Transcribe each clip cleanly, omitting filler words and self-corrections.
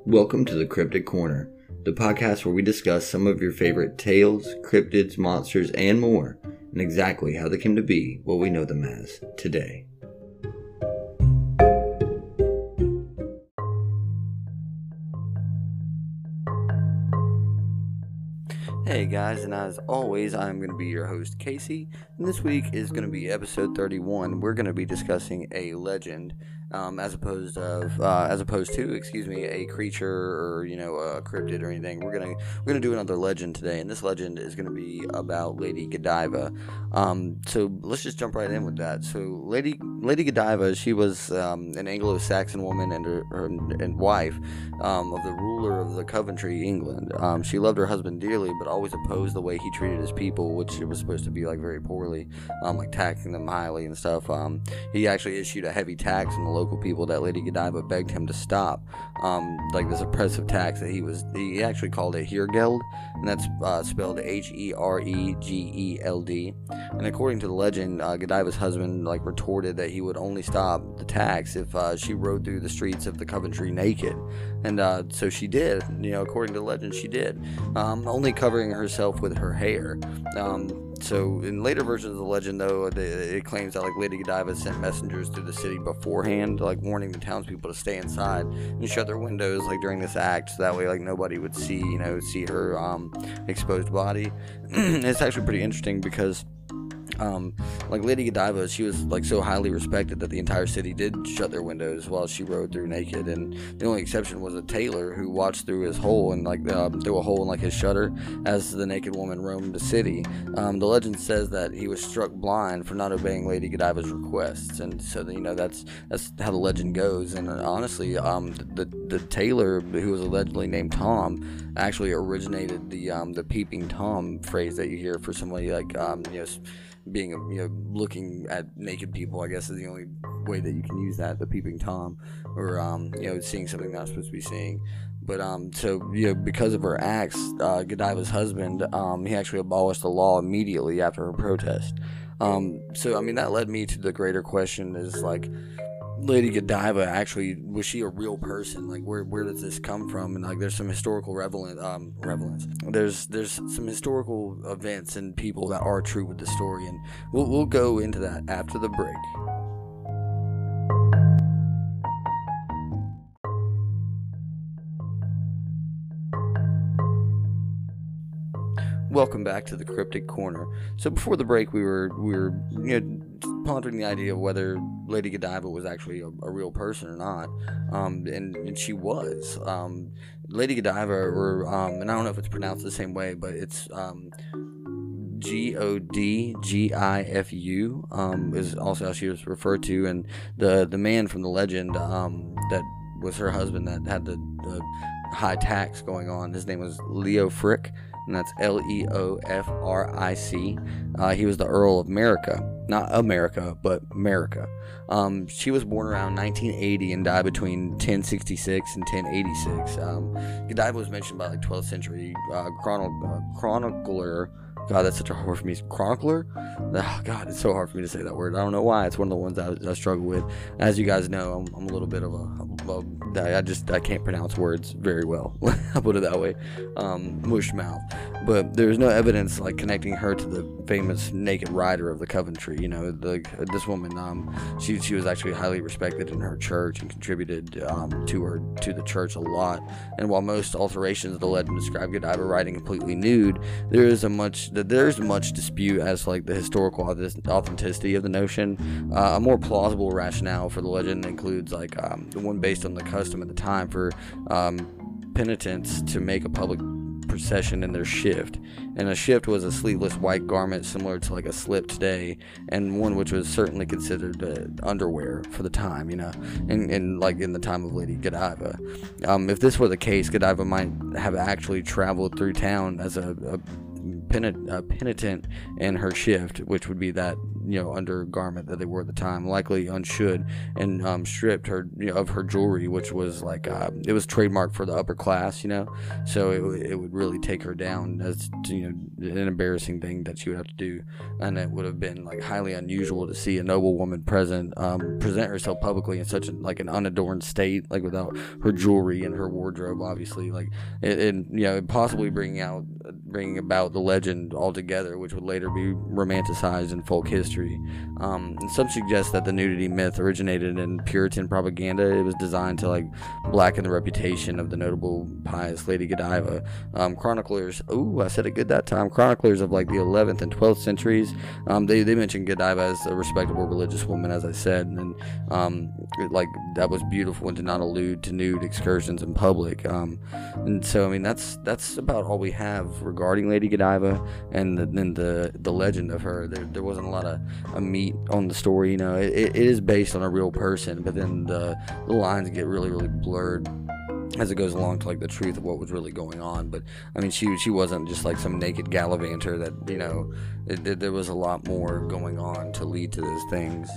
Welcome to the Cryptid Corner, the podcast where we discuss some of your favorite tales, cryptids, monsters, and more, and exactly how they came to be what we know them as today. Hey guys, and as always, I'm going to be your host, Casey, and this week is going to be episode 31. We're going to be discussing a legend, as opposed to a creature or a cryptid or anything. We're gonna do another legend today, and this legend is going to be about Lady Godiva. So let's just jump right in with that. So Lady Godiva, she was an Anglo-Saxon woman and wife of the ruler of the Coventry, England. She loved her husband dearly, but always opposed the way he treated his people, which it was supposed to be like very poorly, like taxing them highly and stuff. He actually issued a heavy tax on the local people that Lady Godiva begged him to stop, like this oppressive tax that he actually called it Heregeld, and that's spelled Heregeld. And according to the legend, Godiva's husband retorted that he would only stop the tax if she rode through the streets of the Coventry naked, and so she did. According to the legend, she did, only covering herself with her hair. So in later versions of the legend, though, it claims that Lady Godiva sent messengers through the city beforehand, warning the townspeople to stay inside and shut their windows during this act, so that way nobody would see her exposed body. It's actually pretty interesting because Lady Godiva, she was so highly respected that the entire city did shut their windows while she rode through naked, and the only exception was a tailor who watched through his hole and through a hole in his shutter as the naked woman roamed the city. The legend says that he was struck blind for not obeying Lady Godiva's requests, and so that's how the legend goes. And honestly, the tailor, who was allegedly named Tom, actually originated the peeping Tom phrase that you hear for somebody being looking at naked people, I guess, is the only way that you can use that, the peeping Tom, or seeing something not supposed to be seeing. But because of her acts, Godiva's husband, he actually abolished the law immediately after her protest. That led me to the greater question: is Lady Godiva actually, was she a real person? Where does this come from? And there's some historical relevance. There's some historical events and people that are true with the story, and we'll go into that after the break. Welcome back to the Cryptid Corner. So before the break, we were pondering the idea of whether Lady Godiva was actually a real person or not, and she was. Lady Godiva, or and I don't know if it's pronounced the same way, but it's Godgifu, is also how she was referred to, and the man from the legend that was her husband that had the high tax going on, his name was Leofric, and that's Leofric. He was the Earl of Merica. Not America, but Merica. She was born around 1980 and died between 1066 and 1086. Godiva was mentioned by 12th century chronicler. God, that's such a hard for me. Chronicler? Oh, God, it's so hard for me to say that word. I don't know why. It's one of the ones I struggle with. As you guys know, I'm a little bit of I can't pronounce words very well. I'll put it that way. Mush mouth. But there's no evidence connecting her to the famous naked rider of the Coventry. This woman, she was actually highly respected in her church and contributed to the church a lot. And while most alterations of the legend describe Godiva riding completely nude, there's much dispute as to the historical authenticity of the notion. A more plausible rationale for the legend includes the one based on the custom at the time for penitents to make a public procession in their shift, and a shift was a sleeveless white garment similar to a slip today, and one which was certainly considered underwear for the time, and in the time of Lady Godiva. If this were the case, Godiva might have actually traveled through town as a penitent in her shift, which would be that undergarment that they wore at the time, likely unshod, and stripped her of her jewelry, which was like it was trademarked for the upper class, so it would really take her down as an embarrassing thing that she would have to do, and it would have been like highly unusual to see a noble woman present herself publicly in such an unadorned state, like without her jewelry and her wardrobe, obviously, like it possibly bringing about the legend altogether, which would later be romanticized in folk history. And some suggest that the nudity myth originated in Puritan propaganda. It was designed to blacken the reputation of the notable pious Lady Godiva. Chroniclers, I said it good that time. Chroniclers of the 11th and 12th centuries, they mentioned Godiva as a respectable religious woman, as I said, and that was beautiful and did not allude to nude excursions in public. And so that's about all we have regarding Lady Godiva and the legend of her. There wasn't a lot of meat on the story. It is based on a real person, but then the lines get really, really blurred as it goes along to the truth of what was really going on. But she wasn't just some naked gallivanter that there was a lot more going on to lead to those things.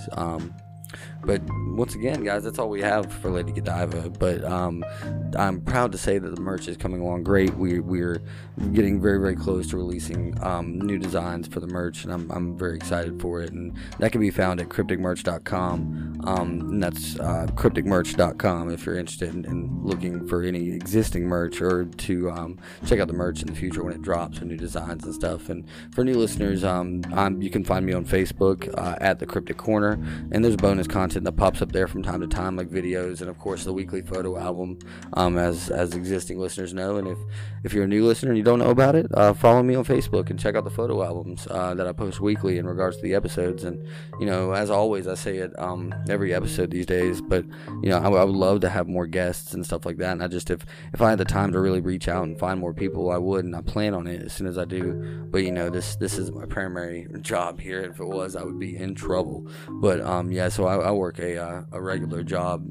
But once again, guys, that's all we have for Lady Godiva. But I'm proud to say that the merch is coming along great. We're getting very, very close to releasing new designs for the merch, and I'm very excited for it. And that can be found at crypticmerch.com. And that's crypticmerch.com if you're interested in looking for any existing merch, or to check out the merch in the future when it drops with new designs and stuff. And for new listeners, you can find me on Facebook at The Cryptic Corner, and there's bonus content that pops up there from time to time, like videos and of course the weekly photo album, as existing listeners know. And if you're a new listener and you don't know about it, follow me on Facebook and check out the photo albums that I post weekly in regards to the episodes. And as always, I say it every episode these days, but I would love to have more guests and stuff like that. And if I had the time to really reach out and find more people, I would, and I plan on it as soon as I do. But this is my primary job here. If it was, I would be in trouble. But so I work a regular job,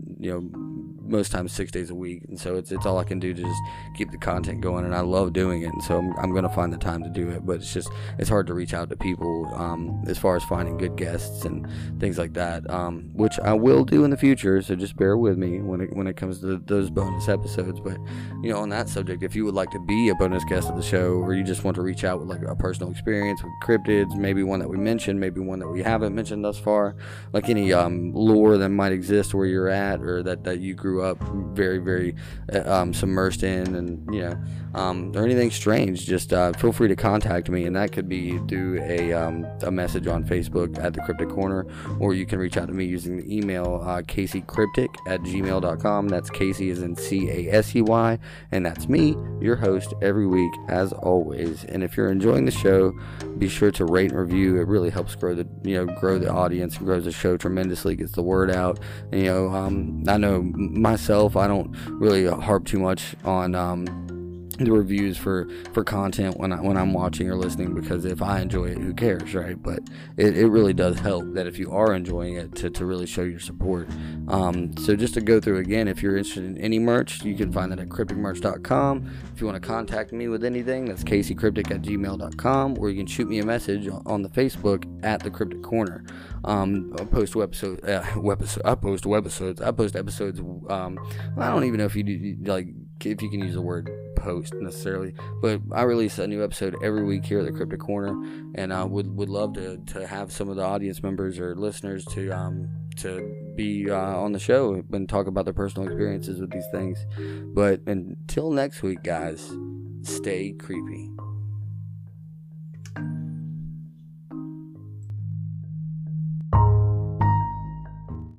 most times 6 days a week, and so it's all I can do to just keep the content going, and I love doing it, and so I'm going to find the time to do it. But it's hard to reach out to people as far as finding good guests and things like that, which I will do in the future, so just bear with me when it comes to those bonus episodes. But on that subject, if you would like to be a bonus guest of the show, or you just want to reach out with a personal experience with cryptids, maybe one that we mentioned, maybe one that we haven't mentioned thus far, any lore that might exist where you're at, or that you grew up very, very submersed in, and or anything strange, just feel free to contact me, and that could be through a message on Facebook at The Cryptic Corner, or you can reach out to me using the email CaseyCryptic@gmail.com. That's Casey as in CASEY, and that's me, your host, every week as always. And if you're enjoying the show, be sure to rate and review. It really helps grow the audience, and grows the show tremendously, gets the word out. And, I know myself, I don't really harp too much on the reviews for content when I'm watching or listening, because if I enjoy it, who cares, right? But it really does help that if you are enjoying it, to really show your support. So just to go through again, if you're interested in any merch, you can find that at crypticmerch.com. If you want to contact me with anything, that's caseycryptic@gmail.com, or you can shoot me a message on the Facebook at The Cryptic Corner. I post episodes. I post episodes. I don't even know if if you can use the word post necessarily, but I release a new episode every week here at The Cryptic Corner, and I would love to have some of the audience members or listeners to be on the show and talk about their personal experiences with these things. But until next week, guys, stay creepy.